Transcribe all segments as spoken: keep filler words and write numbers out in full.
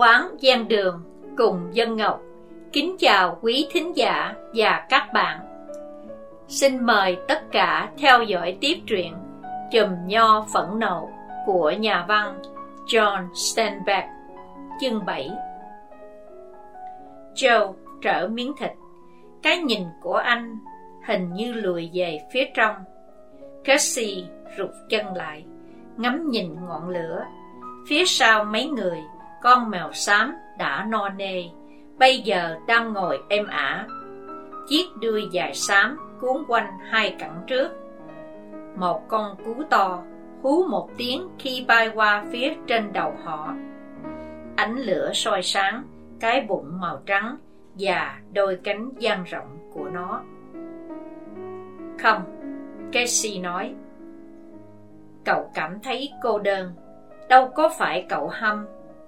quán gian đường cùng Dân Ngọc kính chào quý thính giả và các bạn. Xin mời tất cả theo dõi tiếp truyện Chùm Nho Phẫn Nộ của nhà văn John Steinbeck, chương bảy. Joe trở miếng thịt. Cái nhìn của anh hình như lùi về phía trong. Cassie rụt chân lại, ngắm nhìn ngọn lửa. Phía sau mấy người, con mèo xám đã no nê, bây giờ đang ngồi êm ả. Chiếc đuôi dài xám cuốn quanh hai cẳng trước. Một con cú to hú một tiếng khi bay qua phía trên đầu họ. Ánh lửa soi sáng cái bụng màu trắng và đôi cánh dang rộng của nó. Không, Casey nói, cậu cảm thấy cô đơn, đâu có phải cậu hâm.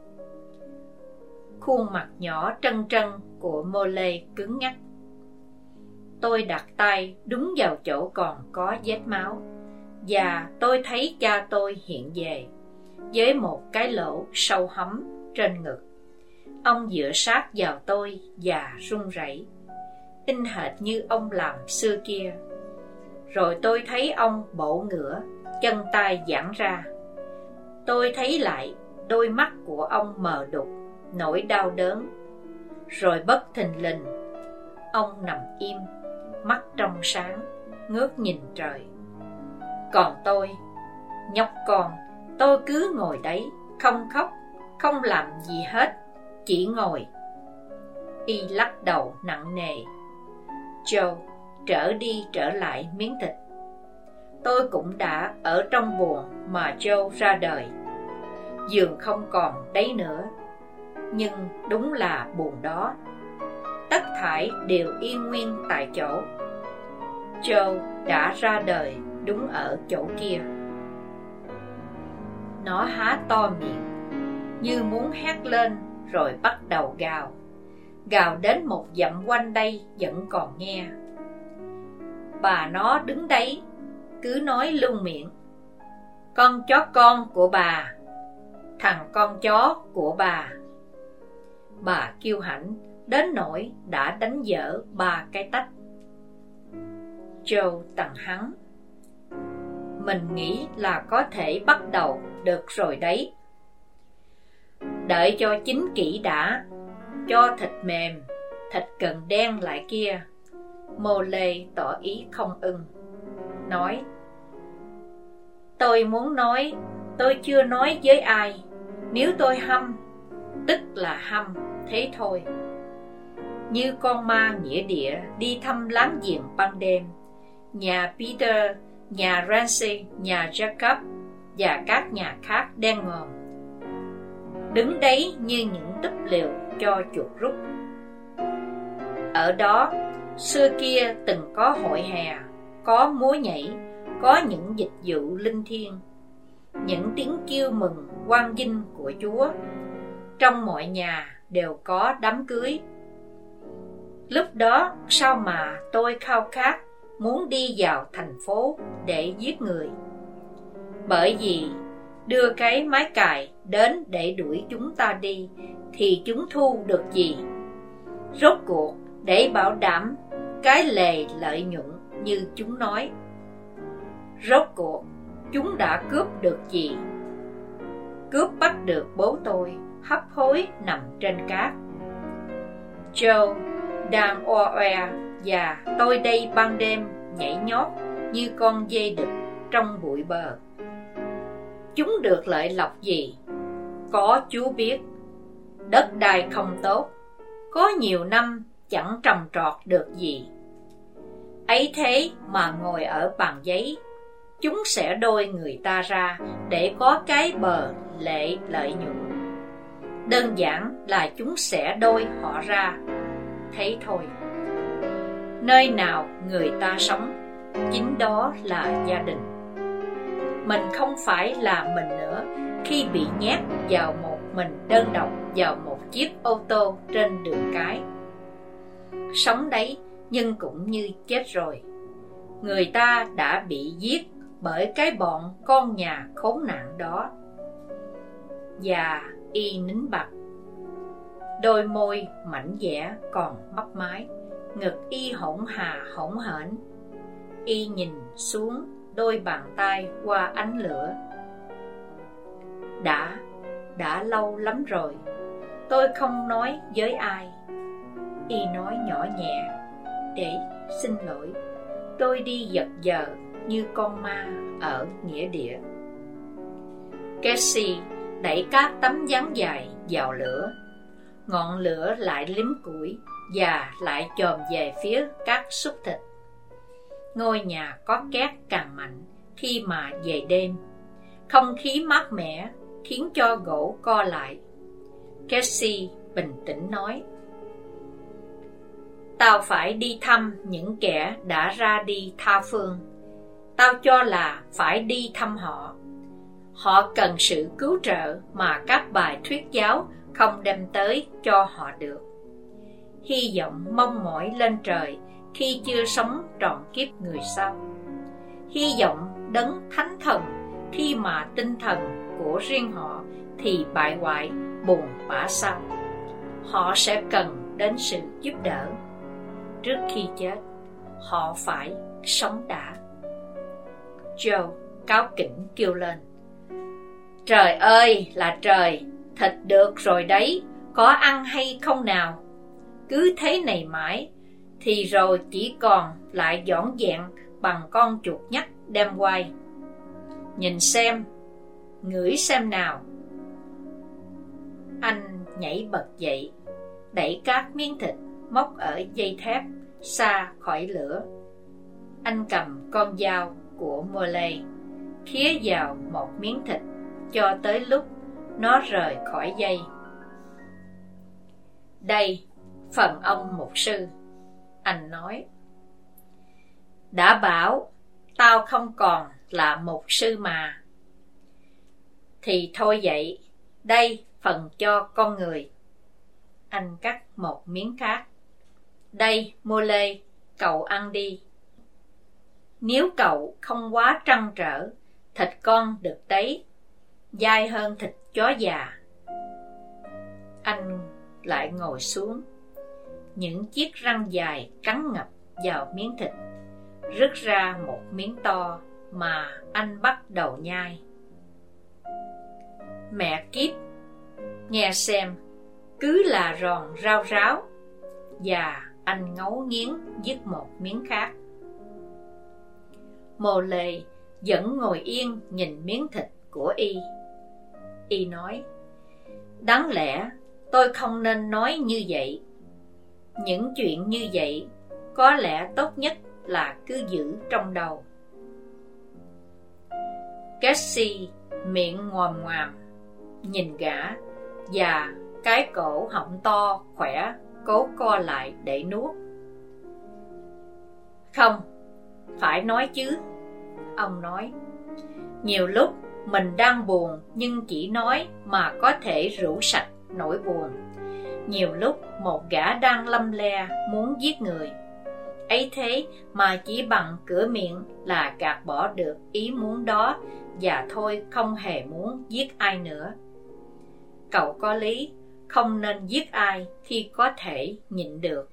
Khuôn mặt nhỏ trân trân của Molly cứng ngắc. Tôi đặt tay đúng vào chỗ còn có vết máu, và tôi thấy cha tôi hiện về, với một cái lỗ sâu hấm trên ngực. Ông dựa sát vào tôi và run rẩy, y hệt như ông làm xưa kia. Rồi tôi thấy ông bổ ngửa, chân tay giãn ra. Tôi thấy lại đôi mắt của ông mờ đục, nỗi đau đớn. Rồi bất thình lình, ông nằm im, mắt trong sáng, ngước nhìn trời. Còn tôi, nhóc con, tôi cứ ngồi đấy, không khóc, không làm gì hết, chỉ ngồi. Y lắc đầu nặng nề. Joe, trở đi trở lại miếng thịt. Tôi cũng đã ở trong buồng mà Joe ra đời. Giường không còn đấy nữa, nhưng đúng là buồng đó. Tất thảy đều yên nguyên tại chỗ. Joe đã ra đời đúng ở chỗ kia. Nó há to miệng, như muốn hét lên, rồi bắt đầu gào. Gào đến một dặm quanh đây vẫn còn nghe. Bà nó đứng đấy, cứ nói luôn miệng. Con chó con của bà, thằng con chó của bà. Bà kiêu hãnh đến nỗi đã đánh dở ba cái tách. Joe tằng hắng. Mình nghĩ là có thể bắt đầu được rồi đấy. Đợi cho chín kỹ đã, cho thịt mềm, thịt cần đen lại kia. Molly tỏ ý không ưng, nói, tôi muốn nói, tôi chưa nói với ai. Nếu tôi hâm, tức là hâm, thế thôi. Như con ma nghĩa địa đi thăm láng giềng ban đêm, nhà Peter, nhà Ramsey, nhà Jacob và các nhà khác đen ngòm, đứng đấy như những túp lều cho chuột rút. Ở đó, xưa kia từng có hội hè, có múa nhảy, có những dịch vụ linh thiêng, những tiếng kêu mừng hoan nghênh của Chúa. Trong mọi nhà đều có đám cưới. Lúc đó sao mà tôi khao khát muốn đi vào thành phố để giết người. Bởi vì đưa cái máy cày đến để đuổi chúng ta đi thì chúng thu được gì? Rốt cuộc để bảo đảm cái lề lợi nhuận như chúng nói. Rốt cuộc chúng đã cướp được gì? Cướp bắt được bố tôi hấp hối nằm trên cát. Joe đang oe oe và tôi đây ban đêm nhảy nhót như con dê đực trong bụi bờ. Chúng được lợi lộc gì? Có Chúa biết. Đất đai không tốt, có nhiều năm chẳng trồng trọt được gì. Ấy thế mà ngồi ở bàn giấy, chúng sẽ đôi người ta ra để có cái bờ lệ lợi nhuận. Đơn giản là chúng sẽ đôi họ ra, thế thôi. Nơi nào người ta sống, chính đó là gia đình. Mình không phải là mình nữa khi bị nhét vào một mình đơn độc vào một chiếc ô tô trên đường cái. Sống đấy nhưng cũng như chết rồi. Người ta đã bị giết bởi cái bọn con nhà khốn nạn đó. Và y nín bặt. đôi môi mảnh dẻ còn mấp mái, ngực y hỗn hà hỗn hển. Y nhìn xuống đôi bàn tay qua ánh lửa. Đã, đã lâu lắm rồi, tôi không nói với ai. Y nói nhỏ nhẹ, để xin lỗi, tôi đi giật giờ như con ma ở nghĩa địa. Cassie đẩy các tấm dáng dài vào lửa. Ngọn lửa lại liếm củi và lại chồm về phía các xúc thịt. Ngôi nhà có két càng mạnh khi mà về đêm. Không khí mát mẻ khiến cho gỗ co lại. Cassie bình tĩnh nói: Tao phải đi thăm những kẻ đã ra đi tha phương. Tao cho là phải đi thăm họ. Họ cần sự cứu trợ mà các bài thuyết giáo không đem tới cho họ được. Hy vọng mong mỏi lên trời khi chưa sống trọn kiếp người sau. Hy vọng đấng thánh thần khi mà tinh thần của riêng họ thì bại hoại buồn bã sau. Họ sẽ cần đến sự giúp đỡ. Trước khi chết, họ phải sống đã. Joe cáu kỉnh kêu lên: Trời ơi là trời, thịt được rồi đấy, có ăn hay không nào? Cứ thế này mãi, thì rồi chỉ còn lại dọn dẹn bằng con chuột nhắt đem quay. Nhìn xem, ngửi xem nào. Anh nhảy bật dậy, đẩy các miếng thịt móc ở dây thép xa khỏi lửa. Anh cầm con dao của Molly, khía vào một miếng thịt cho tới lúc nó rời khỏi dây. Đây, phần ông mục sư, anh nói. Đã bảo, tao không còn là mục sư mà. Thì thôi vậy, đây phần cho con người. Anh cắt một miếng khác. Đây, Molly, cậu ăn đi. Nếu cậu không quá trăn trở, thịt con được đấy, dai hơn thịt chó già. Anh lại ngồi xuống. Những chiếc răng dài cắn ngập vào miếng thịt, rứt ra một miếng to mà anh bắt đầu nhai. Mẹ kiếp, nghe xem, cứ là ròn rau ráo. Và anh ngấu nghiến dứt một miếng khác. Molly vẫn ngồi yên nhìn miếng thịt của y. Y nói: Đáng lẽ tôi không nên nói như vậy. Những chuyện như vậy có lẽ tốt nhất là cứ giữ trong đầu. Cassie miệng ngoàm ngoàm nhìn gã, và cái cổ họng to khỏe cố co lại để nuốt. Không, phải nói chứ, ông nói. Nhiều lúc mình đang buồn nhưng chỉ nói mà có thể rũ sạch nỗi buồn. Nhiều lúc một gã đang lăm le muốn giết người, ấy thế mà chỉ bằng cửa miệng là gạt bỏ được ý muốn đó, và thôi không hề muốn giết ai nữa. Cậu có lý, không nên giết ai khi có thể nhịn được.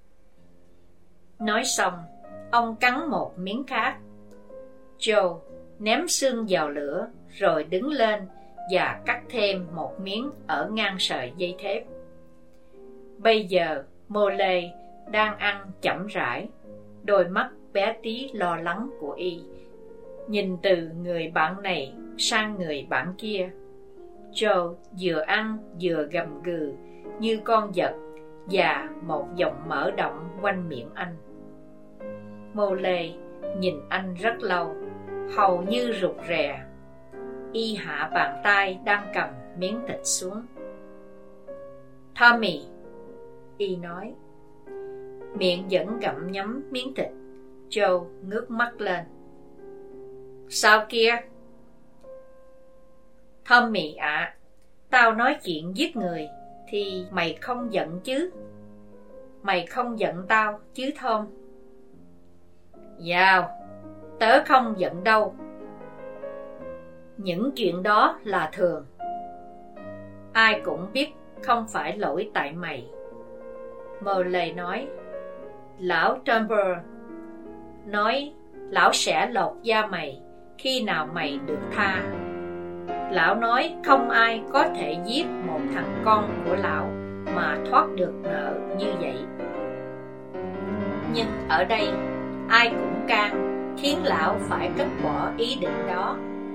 Nói xong, ông cắn một miếng khác. Joe ném xương vào lửa rồi đứng lên và cắt thêm một miếng ở ngang sợi dây thép. Bây giờ Molly đang ăn chậm rãi, đôi mắt bé tí lo lắng của y nhìn từ người bạn này sang người bạn kia. Joe vừa ăn vừa gầm gừ như con vật, và một dòng mỡ động quanh miệng anh. Molly nhìn anh rất lâu, hầu như rụt rè. Y hạ bàn tay đang cầm miếng thịt xuống. Tommy, y nói. Miệng vẫn gặm nhấm miếng thịt. Joe ngước mắt lên. Sao kia? Tommy ạ, à, tao nói chuyện giết người thì mày không giận chứ? Mày không giận tao chứ Tom? Dào, tớ không giận đâu. Những chuyện đó là thường. Ai cũng biết không phải lỗi tại mày. Morley nói. Lão Turnbull nói lão sẽ lột da mày khi nào mày được tha. Lão nói không ai có thể giết một thằng con của lão mà thoát được nợ như vậy. Nhưng ở đây ai cũng can, khiến lão phải cất bỏ ý định đó.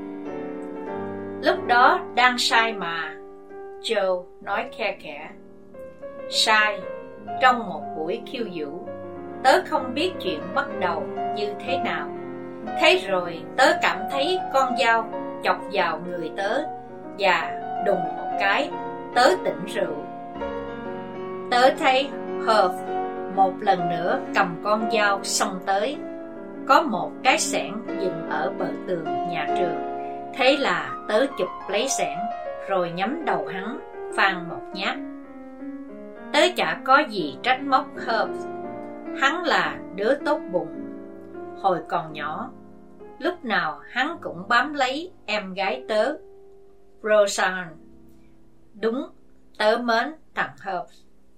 Lúc đó đang sai mà, Joe nói khe khẽ. Sai, trong một buổi khiêu vũ, tớ không biết chuyện bắt đầu như thế nào. Thế rồi tớ cảm thấy con dao chọc vào người tớ, và đùng một cái, tớ tỉnh rượu. Tớ thấy Herb một lần nữa cầm con dao xông tới. Có một cái xẻng dựng ở bờ tường nhà trường. Thế là tớ chụp lấy xẻng rồi nhắm đầu hắn, phang một nhát. Tớ chả có gì trách móc Herb. Hắn là đứa tốt bụng. Hồi còn nhỏ, lúc nào hắn cũng bám lấy em gái tớ, Roseanne. Đúng, tớ mến thằng Herb.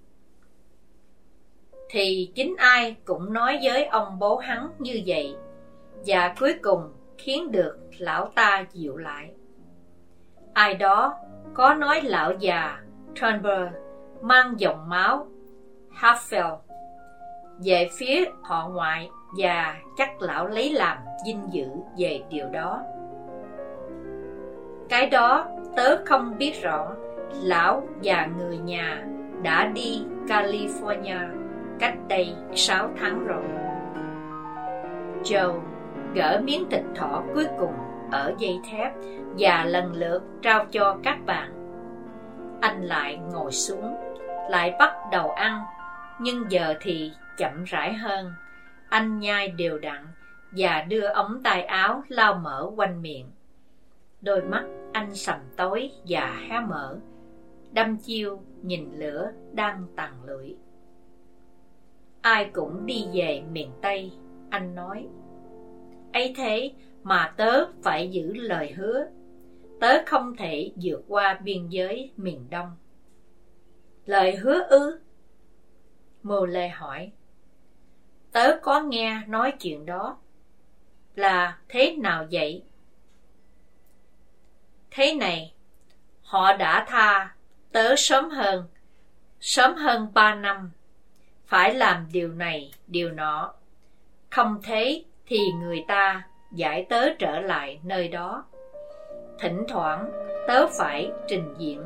Thì chính ai cũng nói với ông bố hắn như vậy, và cuối cùng khiến được lão ta dịu lại. Ai đó có nói lão già Turnbull mang dòng máu Hatfield về phía họ ngoại, và chắc lão lấy làm vinh dự về điều đó. Cái đó tớ không biết rõ. Lão và người nhà đã đi California cách đây sáu tháng rồi. Joe gỡ miếng thịt thỏ cuối cùng ở dây thép và lần lượt trao cho các bạn. Anh lại ngồi xuống, lại bắt đầu ăn, nhưng giờ thì chậm rãi hơn. Anh nhai đều đặn và đưa ống tay áo lau mỡ quanh miệng. Đôi mắt anh sầm tối và hé mở, đăm chiêu nhìn lửa đang tàn lưỡi. Ai cũng đi về miền Tây, anh nói. Ấy thế mà tớ phải giữ lời hứa. Tớ không thể vượt qua biên giới miền Đông. Lời hứa ư? Morley hỏi. Tớ có nghe nói chuyện đó. Là thế nào vậy? Thế này, họ đã tha tớ sớm hơn, sớm hơn ba năm. Phải làm điều này, điều nọ. Không thế thì người ta giải tớ trở lại nơi đó. Thỉnh thoảng tớ phải trình diện.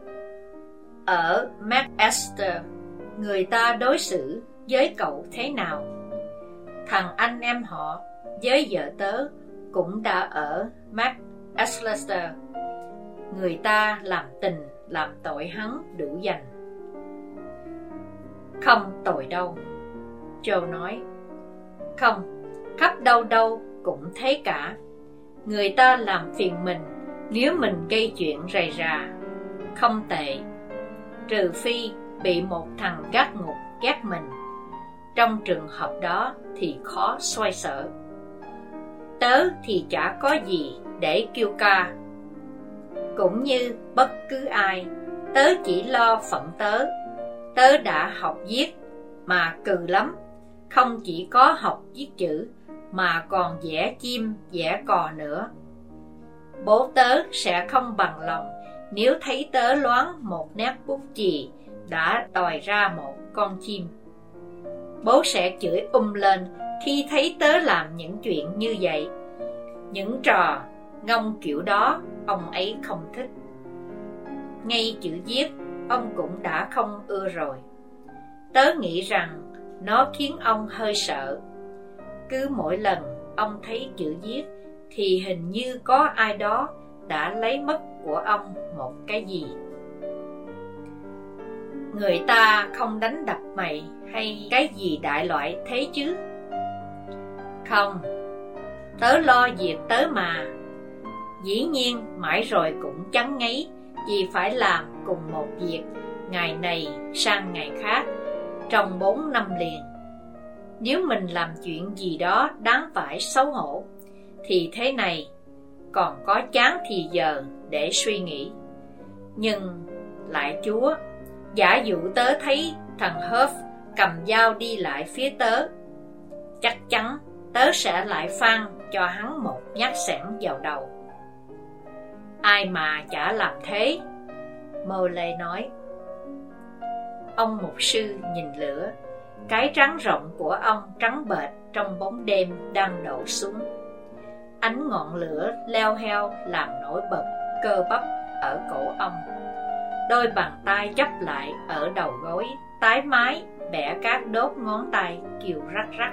Ở Manchester, người ta đối xử với cậu thế nào? Thằng anh em họ với vợ tớ cũng đã ở Manchester. Người ta làm tình làm tội hắn đủ dành. Không tội đâu, Joe nói. Không, khắp đâu đâu cũng thế cả. Người ta làm phiền mình nếu mình gây chuyện rầy rà. Không tệ, trừ phi bị một thằng gác ngục ghét mình. Trong trường hợp đó thì khó xoay sở. Tớ thì chả có gì để kêu ca. Cũng như bất cứ ai, tớ chỉ lo phận tớ. Tớ đã học viết mà cừ lắm. Không chỉ có học viết chữ mà còn vẽ chim vẽ cò nữa. Bố tớ sẽ không bằng lòng nếu thấy tớ loáng một nét bút chì đã tòi ra một con chim. Bố sẽ chửi um lên khi thấy tớ làm những chuyện như vậy. Những trò ngông kiểu đó ông ấy không thích. Ngay chữ viết ông cũng đã không ưa rồi. Tớ nghĩ rằng nó khiến ông hơi sợ. Cứ mỗi lần ông thấy chữ viết thì hình như có ai đó đã lấy mất của ông một cái gì. Người ta không đánh đập mày hay cái gì đại loại thế chứ? Không, tớ lo việc tớ mà. Dĩ nhiên mãi rồi cũng chán ngấy vì phải làm cùng một việc ngày này sang ngày khác trong bốn năm liền. Nếu mình làm chuyện gì đó đáng phải xấu hổ thì thế này còn có chán thì giờ để suy nghĩ. Nhưng lại Chúa, Giả dụ tớ thấy thằng Huff cầm dao đi lại phía tớ, chắc chắn tớ sẽ lại phang cho hắn một nhát xẻng vào đầu. Ai mà chả làm thế, Morley nói. Ông mục sư nhìn lửa, cái trán rộng của ông trắng bệch trong bóng đêm đang đổ xuống. Ánh ngọn lửa leo heo làm nổi bật cơ bắp ở cổ ông. Đôi bàn tay chắp lại ở đầu gối, tái mái bẻ các đốt ngón tay kêu rắc rắc.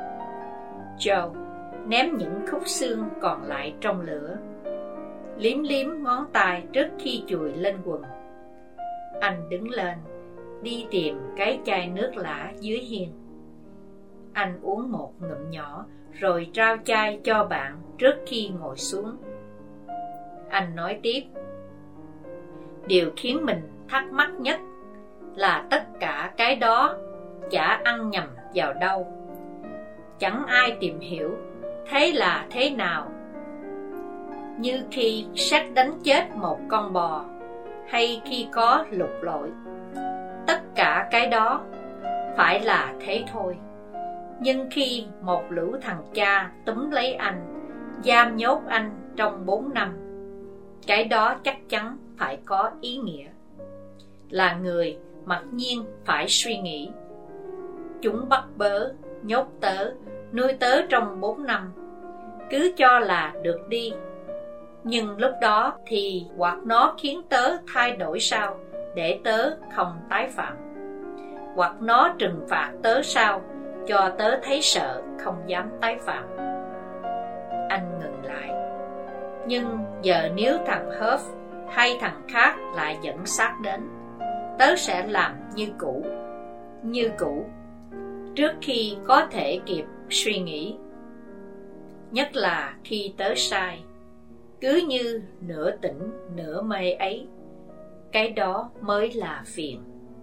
Joe ném những khúc xương còn lại trong lửa, liếm liếm ngón tay trước khi chùi lên quần. Anh đứng lên, đi tìm cái chai nước lã dưới hiên. Anh uống một ngụm nhỏ rồi trao chai cho bạn trước khi ngồi xuống. Anh nói tiếp: điều khiến mình thắc mắc nhất là tất cả cái đó chả ăn nhầm vào đâu. Chẳng ai tìm hiểu thế là thế nào. Như khi sắt đánh chết một con bò, hay khi có lục lội. Tất cả cái đó phải là thế thôi. Nhưng khi một lũ thằng cha túm lấy anh, giam nhốt anh trong bốn năm, cái đó chắc chắn phải có ý nghĩa. Là người mặc nhiên phải suy nghĩ. Chúng bắt bớ, nhốt tớ, nuôi tớ trong bốn năm, cứ cho là được đi. Nhưng lúc đó thì hoặc nó khiến tớ thay đổi sao để tớ không tái phạm, hoặc nó trừng phạt tớ sao cho tớ thấy sợ không dám tái phạm. Anh ngừng lại. Nhưng giờ nếu thằng Huff hay thằng khác lại dẫn xác đến, tớ sẽ làm như cũ, như cũ, trước khi có thể kịp suy nghĩ. Nhất là khi tớ sai, cứ như nửa tỉnh nửa mê ấy, cái đó mới là phiền.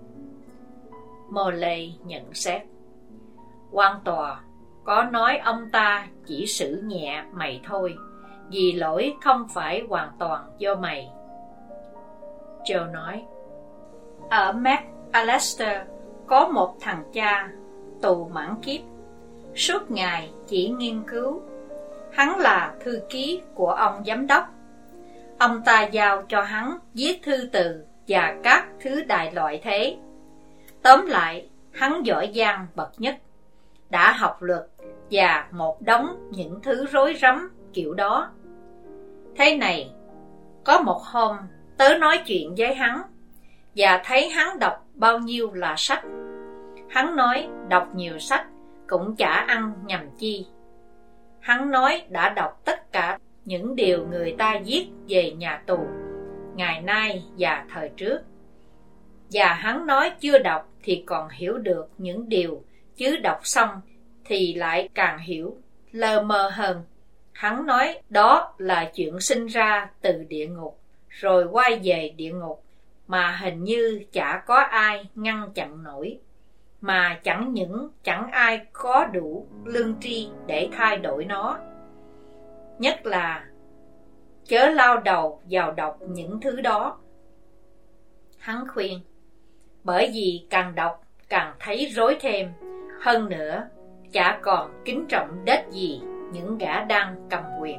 Morley nhận xét: quan tòa có nói ông ta chỉ xử nhẹ mày thôi, vì lỗi không phải hoàn toàn do mày. Joe nói: ở McAllister có một thằng cha tù mãn kiếp, suốt ngày chỉ nghiên cứu. Hắn là thư ký của ông giám đốc. Ông ta giao cho hắn viết thư từ và các thứ đại loại thế. Tóm lại, hắn giỏi giang bậc nhất, đã học luật và một đống những thứ rối rắm kiểu đó. Thế này, có một hôm tớ nói chuyện với hắn và thấy hắn đọc bao nhiêu là sách. Hắn nói đọc nhiều sách cũng chả ăn nhầm chi. Hắn nói đã đọc tất cả những điều người ta viết về nhà tù ngày nay và thời trước. Và hắn nói chưa đọc thì còn hiểu được những điều, chứ đọc xong thì lại càng hiểu lơ mơ hơn. Hắn nói đó là chuyện sinh ra từ địa ngục rồi quay về địa ngục, mà hình như chả có ai ngăn chặn nổi, mà chẳng những chẳng ai có đủ lương tri để thay đổi nó. Nhất là chớ lao đầu vào đọc những thứ đó. Hắn khuyên, bởi vì càng đọc càng thấy rối thêm. Hơn nữa, chả còn kính trọng đếch gì những gã đang cầm quyền.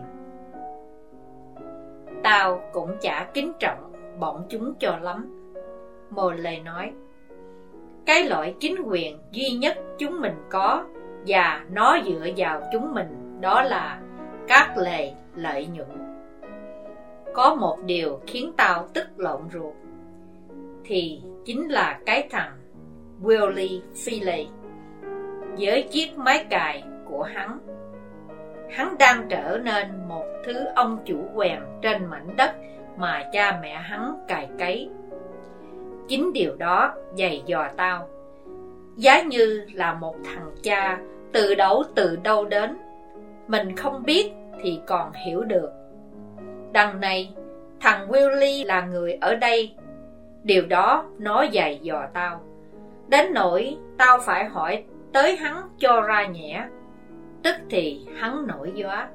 Tao cũng chả kính trọng bọn chúng cho lắm, Morley nói. Cái loại chính quyền duy nhất chúng mình có, và nó dựa vào chúng mình, đó là các lề lợi nhuận. Có một điều khiến tao tức lộn ruột, thì chính là cái thằng Willie Philly với chiếc máy cày của hắn. Hắn đang trở nên một thứ ông chủ quèn trên mảnh đất mà cha mẹ hắn cày cấy. Chính điều đó dày dò tao. Giá như là một thằng cha từ đâu từ đâu đến, mình không biết thì còn hiểu được. Đằng này, thằng Willie là người ở đây. Điều đó nó dày dò tao, đến nỗi tao phải hỏi tới hắn cho ra nhẽ. Tức thì hắn nổi gió.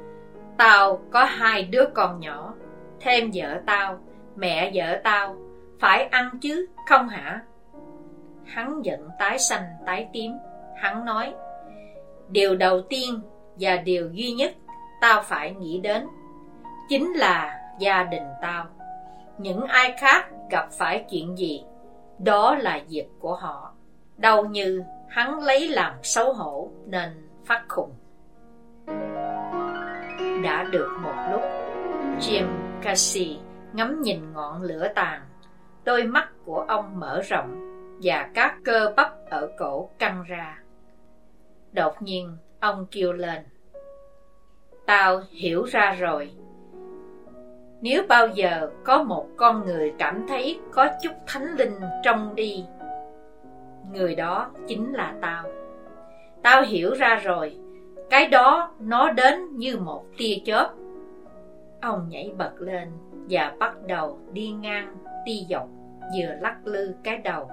Tao có hai đứa con nhỏ, thêm vợ tao, mẹ vợ tao, phải ăn chứ, không hả? Hắn giận tái xanh tái tím. Hắn nói, điều đầu tiên và điều duy nhất tao phải nghĩ đến chính là gia đình tao. Những ai khác gặp phải chuyện gì, đó là việc của họ. Đâu như hắn lấy làm xấu hổ nên phát khùng. Đã được một lúc, Jim Casey ngắm nhìn ngọn lửa tàn. Đôi mắt của ông mở rộng và các cơ bắp ở cổ căng ra. Đột nhiên ông kêu lên, tao hiểu ra rồi. Nếu bao giờ có một con người cảm thấy có chút thánh linh trong đi, người đó chính là tao. Tao hiểu ra rồi, cái đó nó đến như một tia chớp. Ông nhảy bật lên và bắt đầu đi ngang đi dọc, vừa lắc lư cái đầu.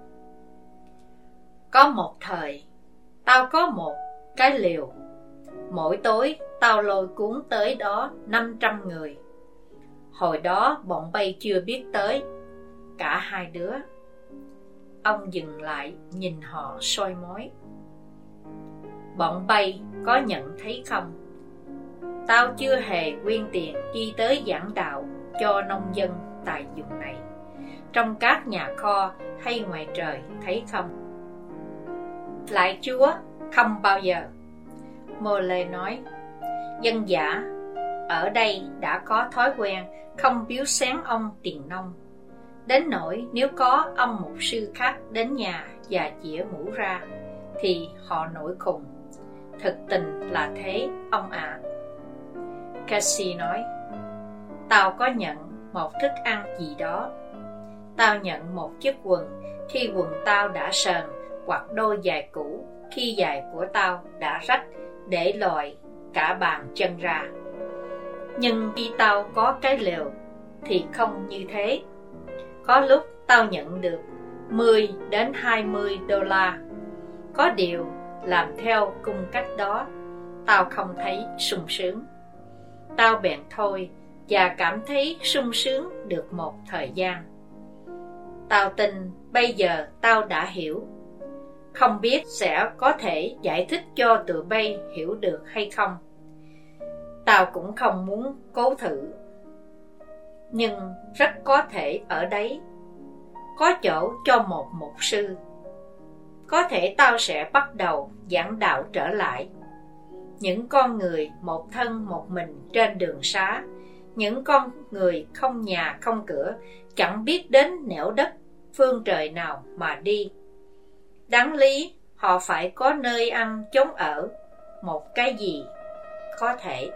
Có một thời, tao có một cái liều. Mỗi tối tao lôi cuốn tới đó năm trăm người. Hồi đó bọn bay chưa biết tới, cả hai đứa. Ông dừng lại nhìn họ soi mói. Bọn bay có nhận thấy không? Tao chưa hề quyên tiền chi tới giảng đạo cho nông dân tại vùng này, trong các nhà kho hay ngoài trời, thấy không? Lại Chúa, không bao giờ. Morley nói, dân dã ở đây đã có thói quen không biếu xén ông tiền nông, đến nỗi nếu có ông mục sư khác đến nhà và chĩa mũ ra thì họ nổi khùng. Thực tình là thế, ông ạ. À. Casey nói, tao có nhận một thức ăn gì đó. Tao nhận một chiếc quần khi quần tao đã sờn, hoặc đôi giày cũ khi giày của tao đã rách để lòi cả bàn chân ra. Nhưng khi tao có cái lều thì không như thế. Có lúc tao nhận được mười đến hai mươi đô la. Có điều làm theo cung cách đó, tao không thấy sung sướng. Tao bèn thôi và cảm thấy sung sướng được một thời gian. Tao tin bây giờ tao đã hiểu. Không biết sẽ có thể giải thích cho tụi bay hiểu được hay không. Tao cũng không muốn cố thử. Nhưng rất có thể ở đấy có chỗ cho một mục sư. Có thể tao sẽ bắt đầu giảng đạo trở lại. Những con người một thân một mình trên đường xá, những con người không nhà không cửa, chẳng biết đến nẻo đất phương trời nào mà đi. Đáng lý họ phải có nơi ăn chốn ở, một cái gì có thể.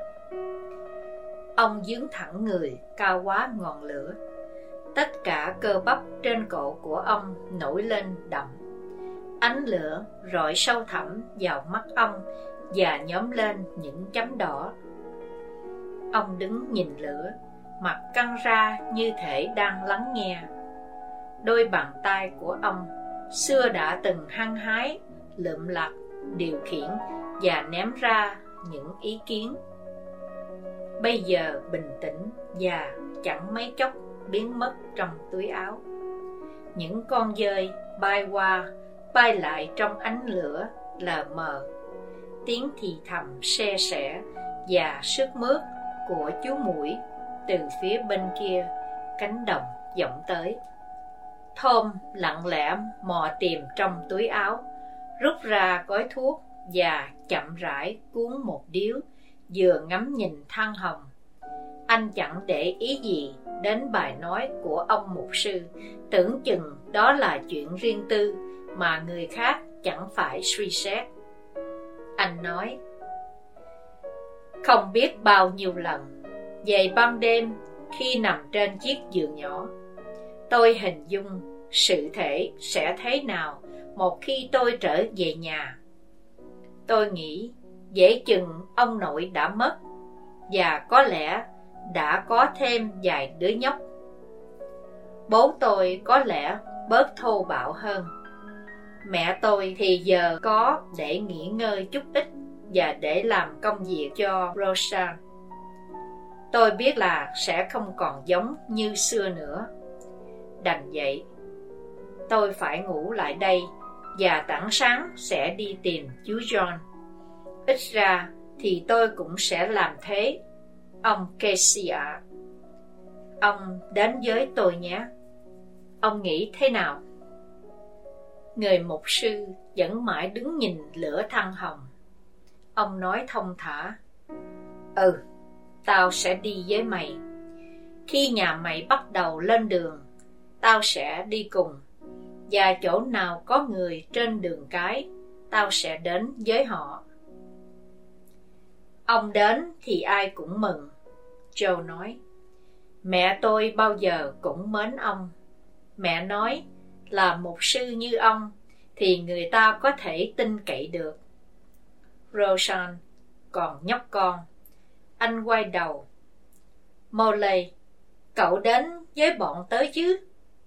Ông dướn thẳng người cao quá ngọn lửa. Tất cả cơ bắp trên cổ của ông nổi lên đậm. Ánh lửa rọi sâu thẳm vào mắt ông và nhóm lên những chấm đỏ. Ông đứng nhìn lửa, mặt căng ra như thể đang lắng nghe. Đôi bàn tay của ông xưa đã từng hăng hái, lượm lặt, điều khiển và ném ra những ý kiến. Bây giờ bình tĩnh và chẳng mấy chốc biến mất trong túi áo. Những con dơi bay qua, bay lại trong ánh lửa lờ mờ. Tiếng thì thầm se sẻ và sướt mướt của chú muỗi từ phía bên kia cánh đồng vọng tới. Tom lặng lẽ mò tìm trong túi áo, rút ra gói thuốc và chậm rãi cuốn một điếu, vừa ngắm nhìn than hồng. Anh chẳng để ý gì đến bài nói của ông mục sư, tưởng chừng đó là chuyện riêng tư mà người khác chẳng phải suy xét. Anh nói, không biết bao nhiêu lần, về ban đêm khi nằm trên chiếc giường nhỏ, tôi hình dung sự thể sẽ thế nào một khi tôi trở về nhà. Tôi nghĩ dễ chừng ông nội đã mất, và có lẽ đã có thêm vài đứa nhóc. Bố tôi có lẽ bớt thô bạo hơn. Mẹ tôi thì giờ có để nghỉ ngơi chút ít và để làm công việc cho Rosa. Tôi biết là sẽ không còn giống như xưa nữa. đành vậy. Tôi phải ngủ lại đây, và tảng sáng sẽ đi tìm chú John. Ít ra thì tôi cũng sẽ làm thế, ông Casey ạ. Ông đến với tôi nhé. Ông nghĩ thế nào? Người mục sư vẫn mãi đứng nhìn lửa than hồng. Ông nói thông thả: Ừ, tao sẽ đi với mày. Khi nhà mày bắt đầu lên đường, tao sẽ đi cùng. Và chỗ nào có người trên đường cái, tao sẽ đến với họ. Ông đến thì ai cũng mừng, Joe nói. Mẹ tôi bao giờ cũng mến ông. Mẹ nói là mục sư như ông thì người ta có thể tin cậy được. Roseanne còn nhóc con. Anh quay đầu. Molly, cậu đến với bọn tớ chứ?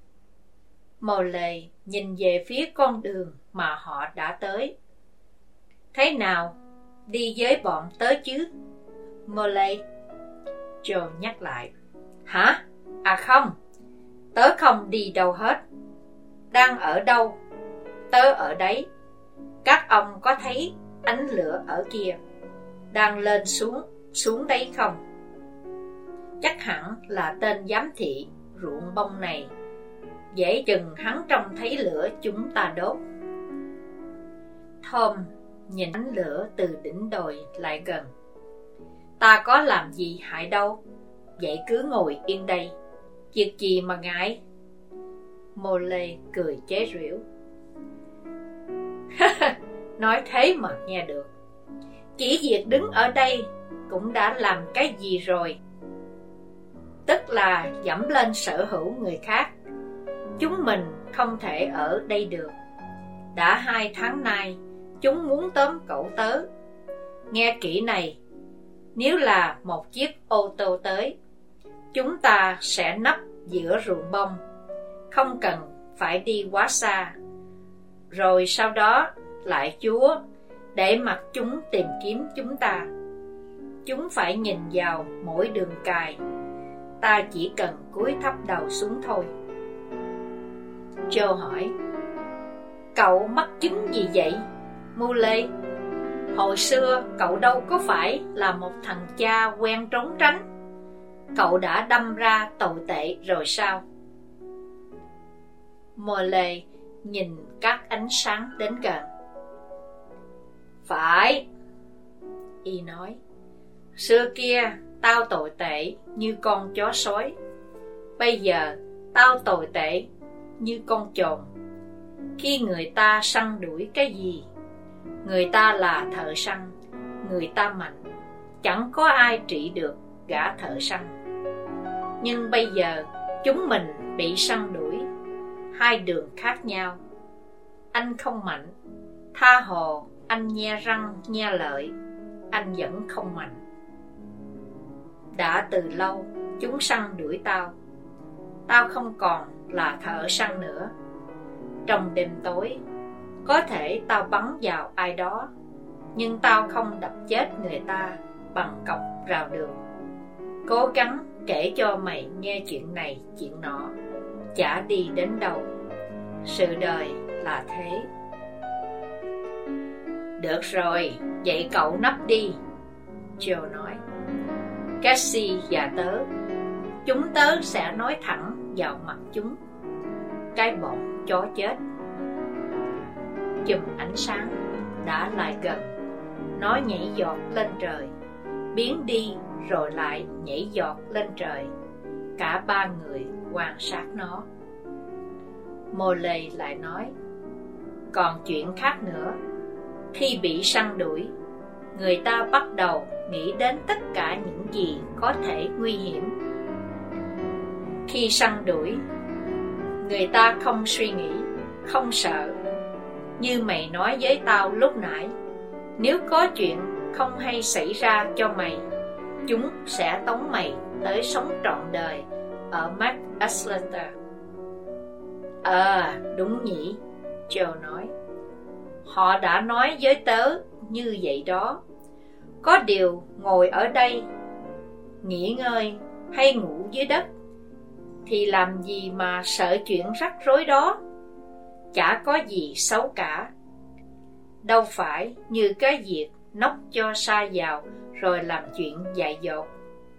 Molly nhìn về phía con đường mà họ đã tới. Thế nào, đi với bọn tớ chứ, Molly? Joe nhắc lại. Hả? À không, tớ không đi đâu hết. Đang ở đâu? Tớ ở đấy. Các ông có thấy ánh lửa ở kia đang lên xuống, xuống đấy không? Chắc hẳn là tên giám thị ruộng bông này. Dễ chừng hắn trông thấy lửa chúng ta đốt. Tom nhìn ánh lửa từ đỉnh đồi lại gần. Ta có làm gì hại đâu, vậy cứ ngồi yên đây. Việc gì mà ngại? Molly cười chế giễu. Nói thế mà nghe được. Chỉ việc đứng ở đây cũng đã làm cái gì rồi? Tức là dẫm lên sở hữu người khác. Chúng mình không thể ở đây được. Đã hai tháng nay chúng muốn tóm cậu tớ. Nghe kỹ này, nếu là một chiếc ô tô tới, chúng ta sẽ nấp giữa ruộng bông, không cần phải đi quá xa. Rồi sau đó lại chúa để mặc chúng tìm kiếm chúng ta. Chúng phải nhìn vào mỗi đường cài. Ta chỉ cần cúi thấp đầu xuống thôi. Joe hỏi. Cậu mắc chứng gì vậy, Molly? Hồi xưa cậu đâu có phải là một thằng cha quen trốn tránh. Cậu đã đâm ra tồi tệ rồi sao? Molly nhìn các ánh sáng đến gần. Phải, y nói. Xưa kia tao tồi tệ như con chó sói. Bây giờ tao tồi tệ như con chồn. Khi người ta săn đuổi cái gì, người ta là thợ săn, người ta mạnh, chẳng có ai trị được gã thợ săn. Nhưng bây giờ chúng mình bị săn đuổi, hai đường khác nhau. Anh không mạnh, tha hồ anh nhe răng nhe lợi, anh vẫn không mạnh. Đã từ lâu chúng săn đuổi tao. Tao không còn là thợ săn nữa. Trong đêm tối, có thể tao bắn vào ai đó, nhưng tao không đập chết người ta bằng cọc rào đường. Cố gắng kể cho mày nghe chuyện này chuyện nọ, chả đi đến đâu. Sự đời là thế. Được rồi, vậy cậu nấp đi, Joe nói. Cassie và tớ, chúng tớ sẽ nói thẳng vào mặt chúng. Cái bọn chó chết. Chùm ánh sáng đã lại gần. Nó nhảy giọt lên trời, biến đi rồi lại nhảy giọt lên trời. Cả ba người quan sát nó. Molly lại nói. Còn chuyện khác nữa. Khi bị săn đuổi, người ta bắt đầu nghĩ đến tất cả những gì có thể nguy hiểm. Khi săn đuổi, người ta không suy nghĩ, không sợ. Như mày nói với tao lúc nãy, nếu có chuyện không hay xảy ra cho mày, chúng sẽ tống mày tới sống trọn đời ở McAllister. Ờ, à, đúng nhỉ, Joe nói. Họ đã nói với tớ như vậy đó. Có điều ngồi ở đây, nghỉ ngơi hay ngủ dưới đất thì làm gì mà sợ chuyện rắc rối đó. Chả có gì xấu cả. Đâu phải như cái việc nốc cho sa vào rồi làm chuyện dại dột.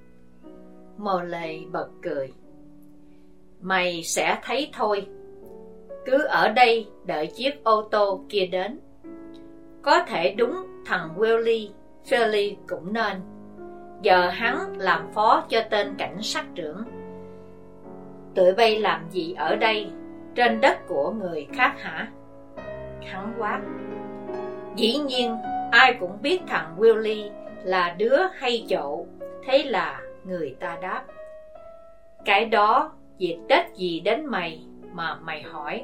Molly bật cười. Mày sẽ thấy thôi. Cứ ở đây đợi chiếc ô tô kia đến. Có thể đúng thằng Willie Fairley cũng nên. Giờ hắn làm phó cho tên cảnh sát trưởng. Tụi bay làm gì ở đây, trên đất của người khác hả? Hắn quát. Dĩ nhiên ai cũng biết thằng Willie là đứa hay chộ. Thế là người ta đáp. Cái đó việc đếch gì đến mày mà mày hỏi.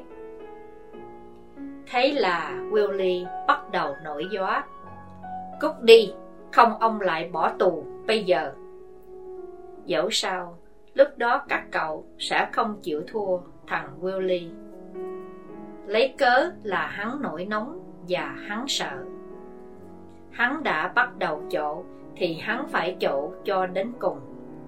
Thế là Willie bắt đầu nổi gió. Cút đi, không ông lại bỏ tù bây giờ. Dẫu sao lúc đó các cậu sẽ không chịu thua thằng Willie. Lấy cớ là hắn nổi nóng và hắn sợ. Hắn đã bắt đầu chộ thì hắn phải chộ cho đến cùng.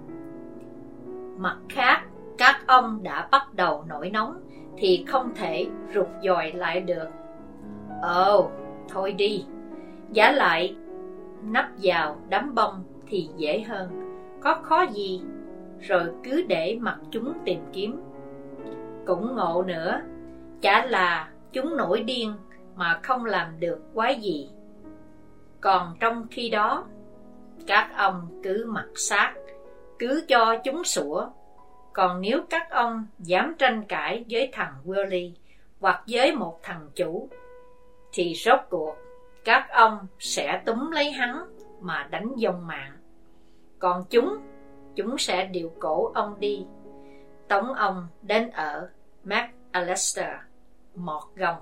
Mặt khác, các ông đã bắt đầu nổi nóng thì không thể rụt dòi lại được. Ồ, thôi đi. Giả lại nắp vào đám bông thì dễ hơn. Có khó gì. Rồi cứ để mặc chúng tìm kiếm. Cũng ngộ nữa. Chả là chúng nổi điên mà không làm được quái gì. Còn trong khi đó, các ông cứ mặc xác, cứ cho chúng sủa. Còn nếu các ông dám tranh cãi với thằng Willie hoặc với một thằng chủ, thì rốt cuộc các ông sẽ túm lấy hắn mà đánh vong mạng. Còn chúng, chúng sẽ điều cổ ông đi, tống ông đến ở McAllister, mọt gông.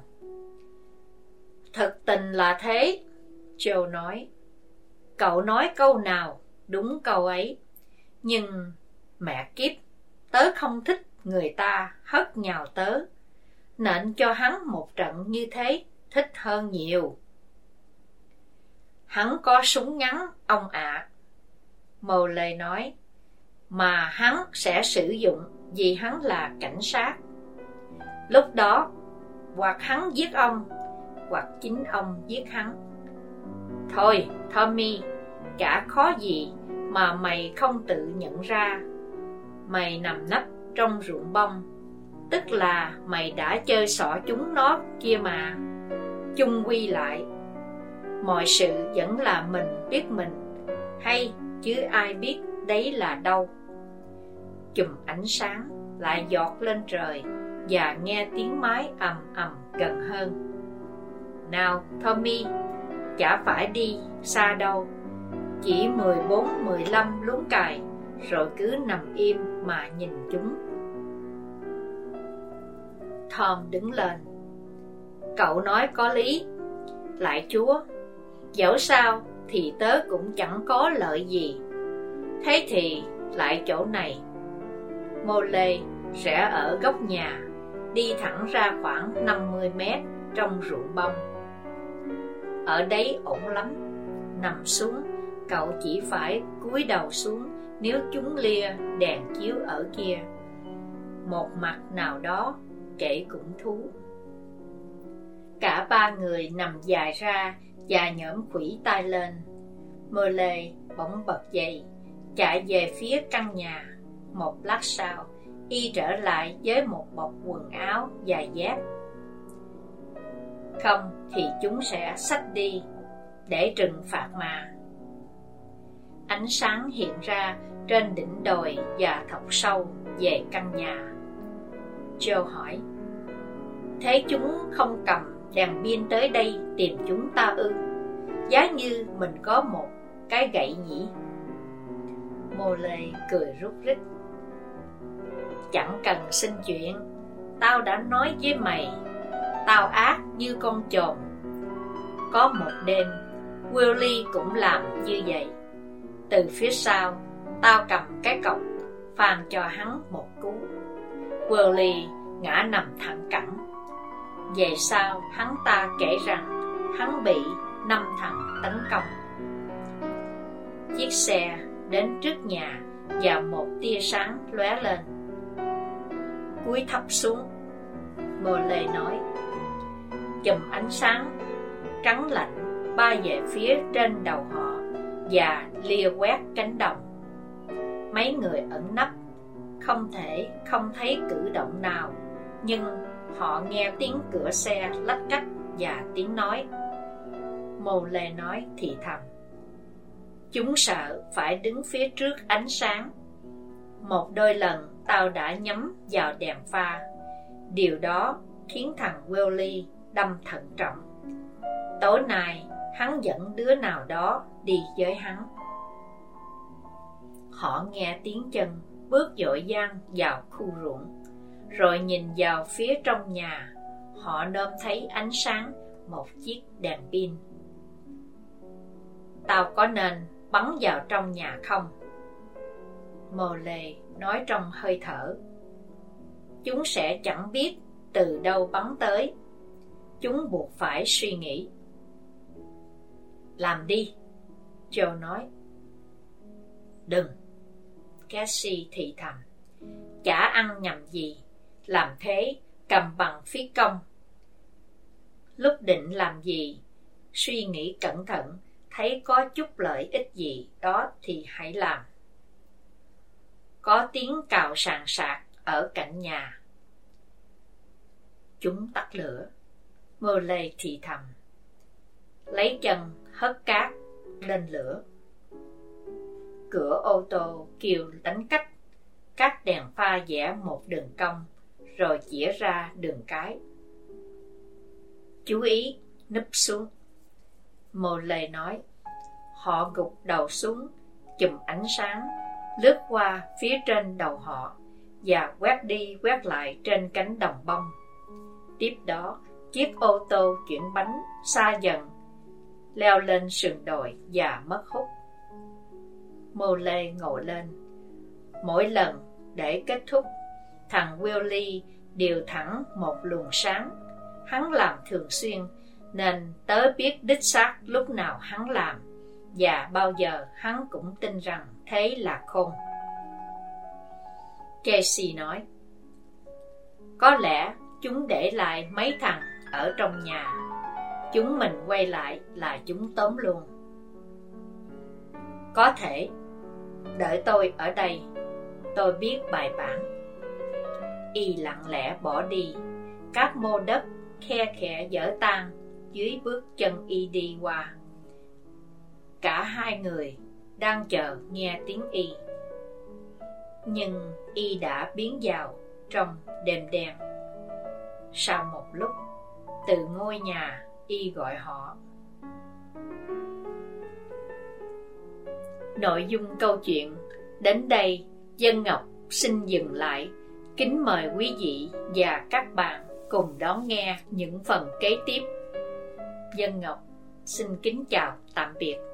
Thực tình là thế, Joe nói. Cậu nói câu nào đúng câu ấy. Nhưng mẹ kiếp, tớ không thích người ta hất nhào tớ, nên cho hắn một trận như thế thích hơn nhiều. Hắn có súng ngắn, ông ạ. À. Molly nói. Mà hắn sẽ sử dụng vì hắn là cảnh sát. Lúc đó, hoặc hắn giết ông, hoặc chính ông giết hắn. Thôi, Tommy, chả khó gì mà mày không tự nhận ra. Mày nằm nấp trong ruộng bông, tức là mày đã chơi xỏ chúng nó kia mà. Chung quy lại, mọi sự vẫn là mình biết mình, hay chứ ai biết đấy là đâu. Chùm ánh sáng lại giọt lên trời và nghe tiếng máy ầm ầm gần hơn. Nào Tommy, chả phải đi xa đâu, chỉ mười bốn mười lăm luống cày, rồi cứ nằm im mà nhìn chúng. Tom đứng lên. Cậu nói có lý, lại chúa. Dẫu sao thì tớ cũng chẳng có lợi gì. Thế thì lại chỗ này. Molly sẽ ở góc nhà, đi thẳng ra khoảng năm mươi mét trong ruộng bông. Ở đấy ổn lắm. Nằm xuống, cậu chỉ phải cúi đầu xuống nếu chúng lia đèn chiếu ở kia, một mặt nào đó kể cũng thú. Cả ba người nằm dài ra và nhổm khuỷu tay lên. Molly bỗng bật dậy, chạy về phía căn nhà. Một lát sau, y trở lại với một bọc quần áo và dép. Không thì chúng sẽ xách đi để trừng phạt mà. Ánh sáng hiện ra trên đỉnh đồi và thọc sâu về căn nhà. Joe hỏi, thế chúng không cầm đèn pin tới đây tìm chúng ta ư? Giá như mình có một cái gậy nhỉ? Molly cười rút rít. Chẳng cần xin chuyện. Tao đã nói với mày, tao ác như con chồn. Có một đêm, Willie cũng làm như vậy. Từ phía sau, tao cầm cái cọc, phang cho hắn một cú. Willie ngã nằm thẳng cẳng. Về sau, hắn ta kể rằng hắn bị năm thằng tấn công. Chiếc xe đến trước nhà và một tia sáng lóe lên. cúi thấp xuống. Mole nói, chùm ánh sáng trắng lạnh bay về phía trên đầu họ và lia quét cánh đồng. Mấy người ẩn nấp không thể không thấy cử động nào, nhưng họ nghe tiếng cửa xe lách cách và tiếng nói. Mole nói thì thầm, chúng sợ phải đứng phía trước ánh sáng. Một đôi lần tao đã nhắm vào đèn pha. Điều đó khiến thằng Willie đâm thận trọng. Tối nay hắn dẫn đứa nào đó đi với hắn. Họ nghe tiếng chân bước dội dang vào khu ruộng, rồi nhìn vào phía trong nhà. Họ nôm thấy ánh sáng một chiếc đèn pin. Tao có nên bắn vào trong nhà không? Mole nói trong hơi thở. Chúng sẽ chẳng biết từ đâu bắn tới. Chúng buộc phải suy nghĩ. Làm đi, Joe nói. Đừng, Cassie thì thầm. Chả ăn nhầm gì, làm thế cầm bằng phí công. Lúc định làm gì, suy nghĩ cẩn thận, thấy có chút lợi ích gì đó thì hãy làm. Có tiếng cào sàn sạc ở cạnh nhà. Chúng tắt lửa. Mole thì thầm, lấy chân hất cát lên lửa. Cửa ô tô kêu đánh cách. Các đèn pha vẽ một đường cong, rồi chĩa ra đường cái. Chú ý, núp xuống, Mole nói. Họ gục đầu xuống. Chùm ánh sáng lướt qua phía trên đầu họ và quét đi quét lại trên cánh đồng bông. Tiếp đó, chiếc ô tô chuyển bánh xa dần, leo lên sườn đồi và mất hút. Mole ngồi lên. Mỗi lần để kết thúc, thằng Willie điều thẳng một luồng sáng. Hắn làm thường xuyên, nên tớ biết đích xác lúc nào hắn làm, và bao giờ hắn cũng tin rằng thế là khôn. Casey nói, có lẽ chúng để lại mấy thằng ở trong nhà. Chúng mình quay lại là chúng tóm luôn. Có thể. Đợi tôi ở đây, tôi biết bài bản. Y lặng lẽ bỏ đi. Các mô đất khe khẽ vỡ tan dưới bước chân Y đi qua. Cả hai người đang chờ nghe tiếng Y, nhưng Y đã biến vào trong đêm đen. Sau một lúc, từ ngôi nhà Y gọi họ. Nội dung câu chuyện đến đây Dân Ngọc xin dừng lại. Kính mời quý vị và các bạn cùng đón nghe những phần kế tiếp. Dân Ngọc xin kính chào tạm biệt.